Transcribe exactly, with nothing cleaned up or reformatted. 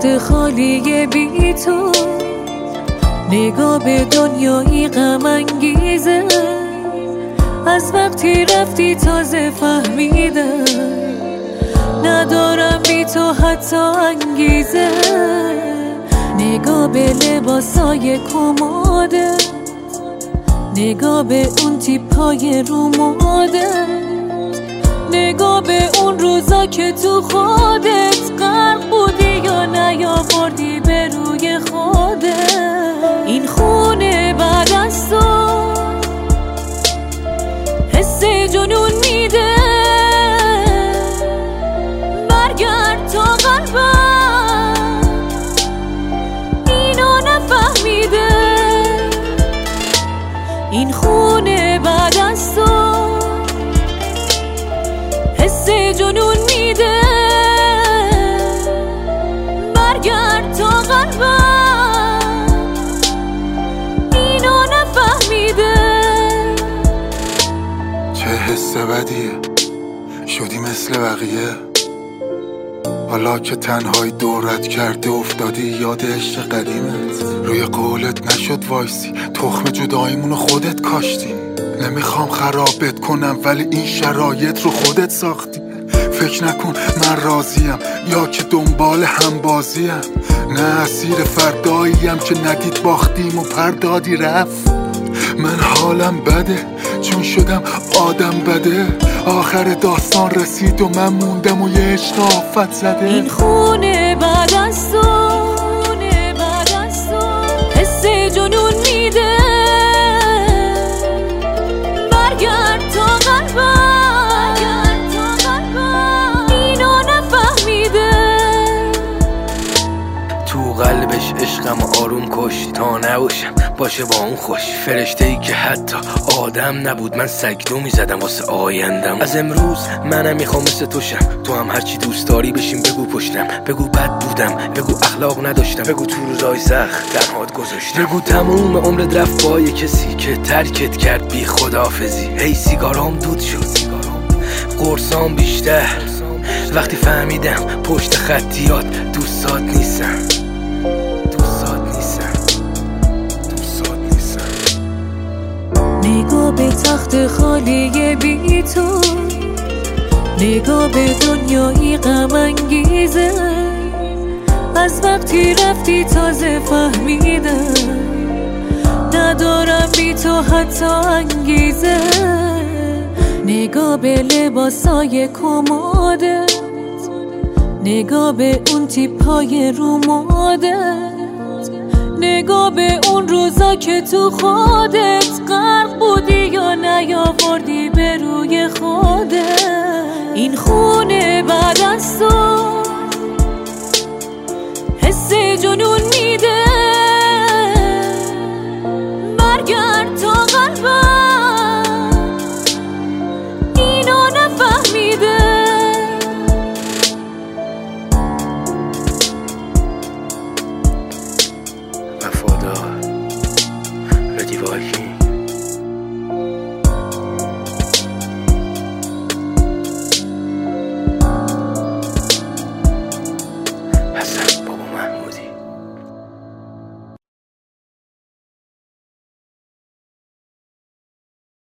تخت خالی بی تو، نگاه به دنیایی غم انگیزه. از وقتی رفتی تازه فهمیدم ندارم بی تو حتی انگیزه. نگاه به لباسای کمادت، نگاه به اون تیپای رو مادت، نگاه به اون روزا که تو خودت غرق بودی یا نیاوردی به روی خودت. این خونه بعد از تو حس جنون میده، برگرد تا قلبم اینو نفهمیده. این خونه بعد از تو حس جنون میده، برگرد تا قلبم اینو نفهمیده. چه حس بدیه شدی مثل بقیه، حالا که تنهایی دورت کرده افتادی یاد عشق قدیمت. روی قولت نشد وایسی، تخم جداییمونو خودت کاشتی. نمیخوام خرابت کنم ولی این شرایط رو خودت ساختی. فکر نکن من راضیم یا که دنبال همبازیم، نه اسیر فرداییم که ندید باختیم و پردادی رفت. من حالم بده چون شدم آدم بده، آخر داستان رسید و من موندم و یه عشق آفت زده. این خونه بعد از تو حس جنون میده، برگرد تا قلبم اینو نفهمیده. تو قلبش عشقم آروم کش تا نباشم باشه با اون خوش. فرشته ای که حتی آدم نبود، من سگدو میزدم واسه آیندم. از امروز منم میخوام مثل تو شم، تو هم هرچی دوست داری بشیم بگو پشتم. بگو بد بودم، بگو اخلاق نداشتم، بگو تو روزای سخت تنهات گذاشتم. بگو تموم عمرت رفت با یه کسی که ترکت کرد بی خداحافظی. هی سیگارام دود شد، قرصام بیشتر، وقتی فهمیدم پشت خطیات دوستات نیستم. نگاه به تخت خالی بی تو، نگاه به دنیایی غم انگیزه. از وقتی رفتی تازه فهمیدم ندارم بی تو حتی انگیزه. نگاه به لباسای کمادت، نگاه به اون تیپای رو مادت، نگاه به اون روزا که تو خودت غرق بودی یا نیاوردی به روی خودت. این خود